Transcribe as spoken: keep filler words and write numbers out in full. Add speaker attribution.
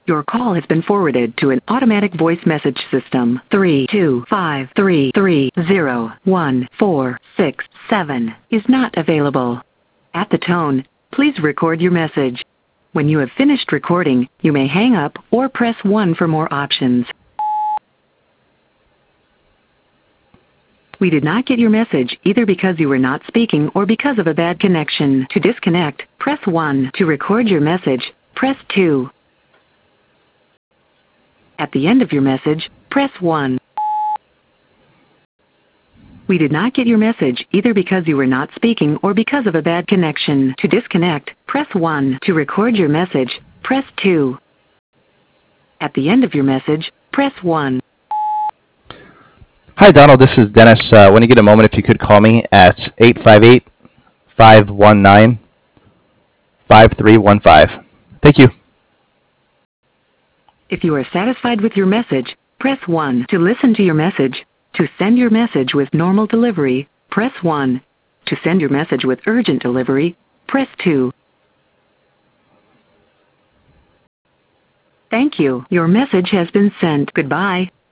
Speaker 1: Your call has been forwarded to an automatic voice message system. three two five three three zero one four six seven is not available. At the tone, please record your message. When you have finished recording, you may hang up or press one for more options. We did not get your message either because you were not speaking or because of a bad connection. To disconnect, press one. To record your message, press two. At the end of your message, press one. We did not get your message either because you were not speaking or because of a bad connection. To disconnect, press one. To record your message, press two. At the end of your message, press one.
Speaker 2: Hi, Donald. This is Dennis. Uh, when you get a moment, if you could call me at eight five eight, five one nine, five three one five. Thank you.
Speaker 1: If you are satisfied with your message, press one. To listen to your message, to send your message with normal delivery, press one. To send your message with urgent delivery, press two. Thank you. Your message has been sent. Goodbye.